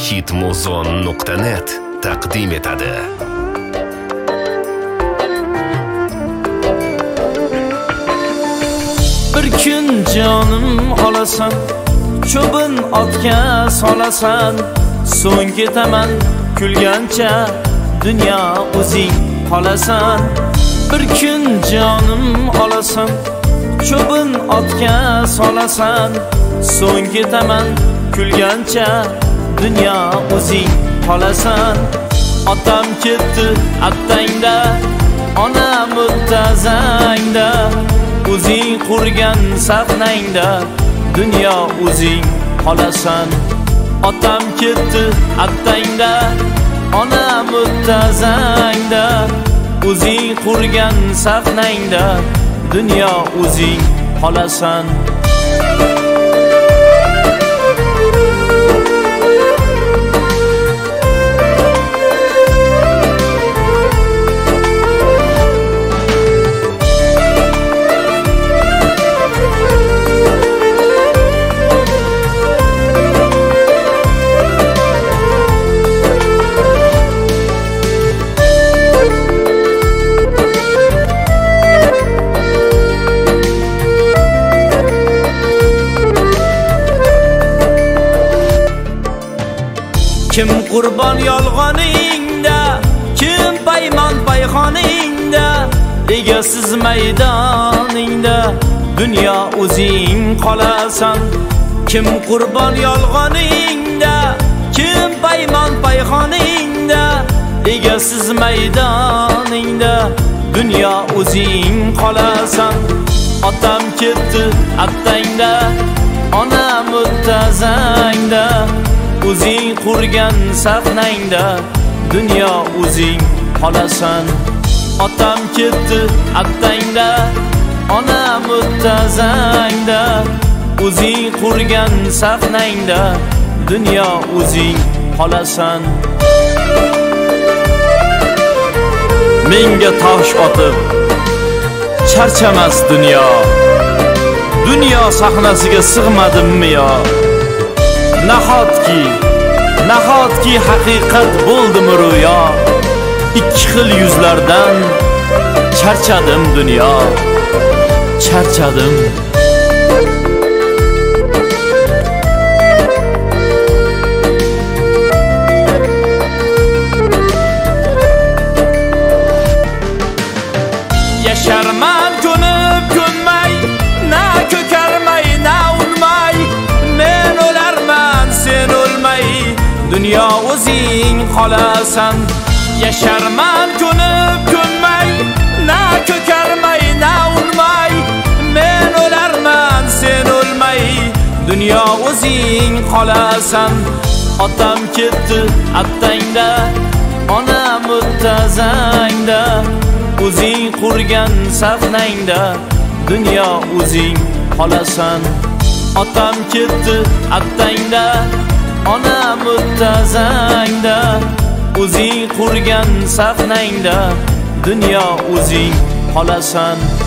hitmuzon.net taqdim etadi. Bir kun jonim olasan, cho'bin otga solasan, so'ng ketaman kulgancha, dunyo o'zing qolasan. Bir kun jonim olasan, cho'bin otga solasan, so'ng ketaman kulgancha, dunyo o'zing qolasan. Otam ketdi attangda, onam o'ttazangda, o'zing qurgan sahnangda, dunyo o'zing qolasan. Otam ketdi attangda, onam o'ttazangda, o'zing qurgan sahnangda, dunyo o'zing qolasan. Kim qurbon yolg'oningda, kim paymon payxoningda, egasiz maydoningda, dunyo o'zing qolasan. Kim qurbon yolg'oningda, kim paymon payxoningda, egasiz maydoningda, dunyo o'zing qolasan. Otam ketdi attangda, onam o'ttazangda, o'zing qurgan sahnangda, dunyo o'zing qolasan. Otam ketdi attangda, onam o'ttazangda, o'zing qurgan sahnangda, dunyo o'zing qolasan. Menga tosh otib charchamas dunyo, dunyo sahnasiga sig'madimmi yo? Nahotki haqiqat bo'ldimi ro'yo? Ikki xil yuzlardan charchadim dunyo, charchadim. Yasharman ko'nib ko'nmay, na ko'karmay, na unmay, men o'larman sen o'lmay, dunyo o'zing qolasan. Yasharman ko'nib ko'nmay, na ko'karmay, na unmay, men o'larman sen o'lmay, dunyo o'zing qolasan. Otam ketdi attangda, onam o'ttazangda, o'zing qurgan sahnangda, dunyo o'zing qolasan. Otam ketdi attangda, onam o'ttazangda, o'zing qurgan sahnangda, dunyo o'zing qolasan.